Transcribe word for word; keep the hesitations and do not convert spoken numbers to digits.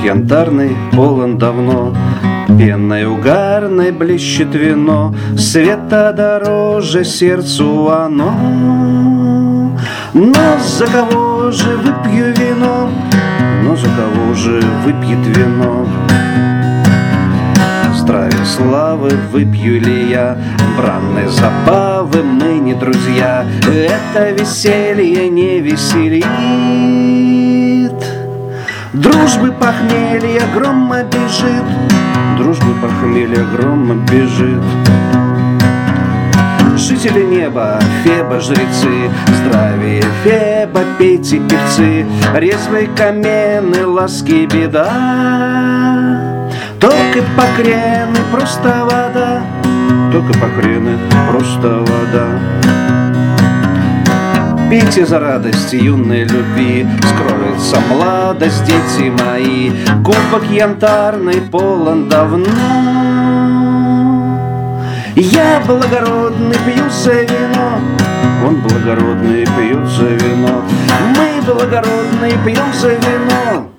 янтарный полон давно, пенной угарной блещет вино, света дороже сердцу оно. Но за кого же выпью вино? Но за кого же выпьет вино? Здравия славы выпью ли я, бранной забавы мы не друзья, это веселье не веселит. Дружбы похмелья грома бежит, дружбы похмелья грома бежит. Жители неба, Феба, жрецы, здравия Феба, пейте, певцы, резвые каменные ласки беда. Только покрены, просто вода, только покрены, просто вода. Пейте за радость юной любви, скроется младость, дети мои. Кубок янтарный полон давно. Я благородный, пью за вино, он благородный, пьет за вино. Мы благородные, пьем за вино.